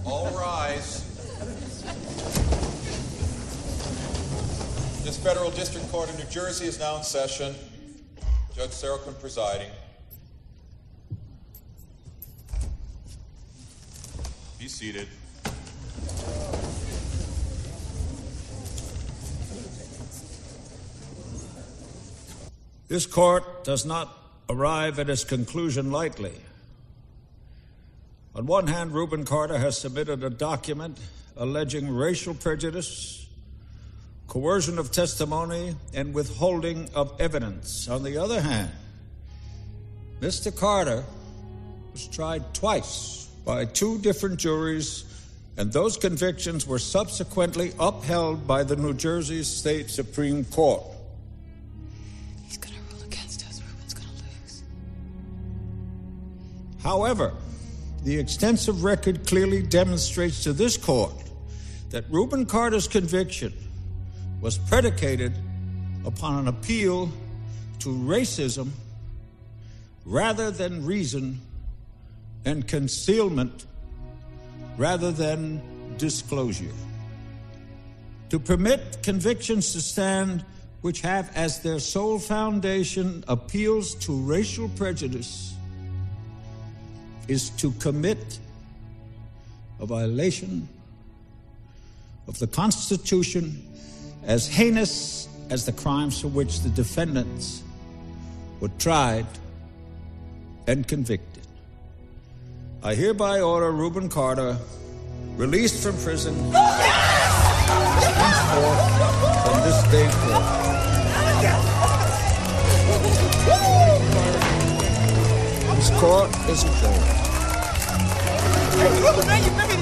All rise. This Federal District Court of New Jersey is now in session. Judge Seroquin presiding. Be seated. This court does not arrive at its conclusion lightly. On one hand, Rubin Carter has submitted a document alleging racial prejudice, coercion of testimony, and withholding of evidence. On the other hand, Mr. Carter was tried twice by two different juries, and those convictions were subsequently upheld by the New Jersey State Supreme Court. He's going to rule against us. Rubin's going to lose. However, the extensive record clearly demonstrates to this court that Rubin Carter's conviction was predicated upon an appeal to racism rather than reason, and concealment rather than disclosure. To permit convictions to stand which have as their sole foundation appeals to racial prejudice is to commit a violation of the Constitution as heinous as the crimes for which the defendants were tried and convicted. I hereby order Rubin Carter released from prison henceforth from this day forth. This court is adjourned.